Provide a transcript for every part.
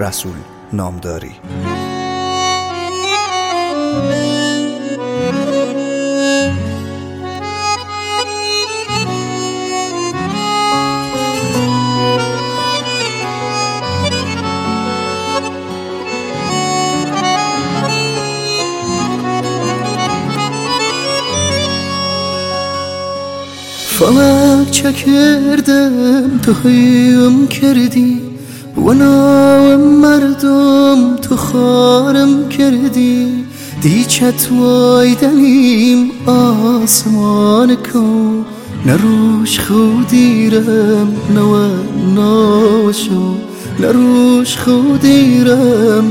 رسول نامداری. فلک چکردم تو هیم کردی و نام مردم تو خارم کردی دیچت وایدنیم آسمان کن نروش خودیرم نوشو نروش خودیرم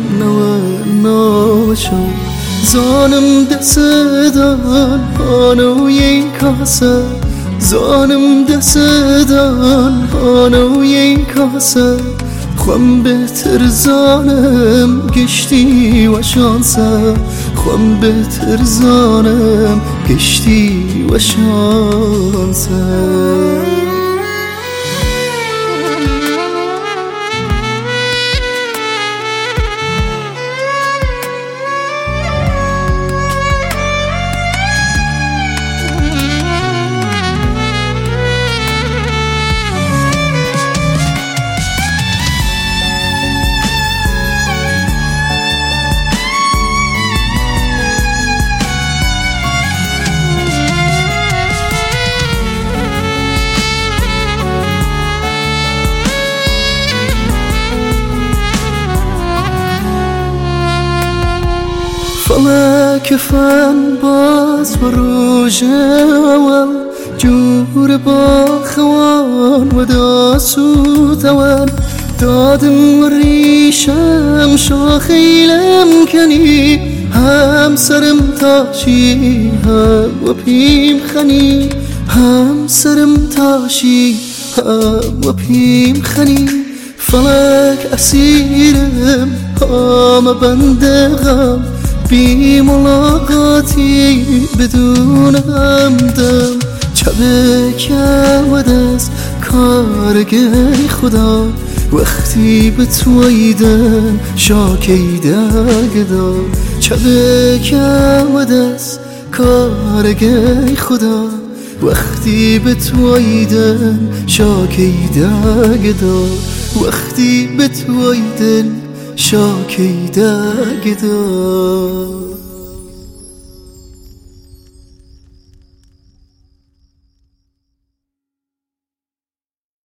نوشو زانم دستدان پانوی کاسه زانم دستدان پانوی کاسه خوام بهتر زانم گشتی و شانسه خوام بهتر زانم گشتی و شانسه فلک فن باز و روژ اول جور با خوان و داسوت اول دادم ریشم شاخیلم کنی هم سرم تاشی هم و پیم خنی هم سرم تاشی هم و پیم خنی فلک اسیرم هم بندغم بی ملاقاتی بدون همدم چبه که و دست کارگه خدا وقتی به تویدن شاکیده گدا چبه که و دست کارگه خدا وقتی به تویدن شاکیده گدا وقتی به تویدن شاکیده گدا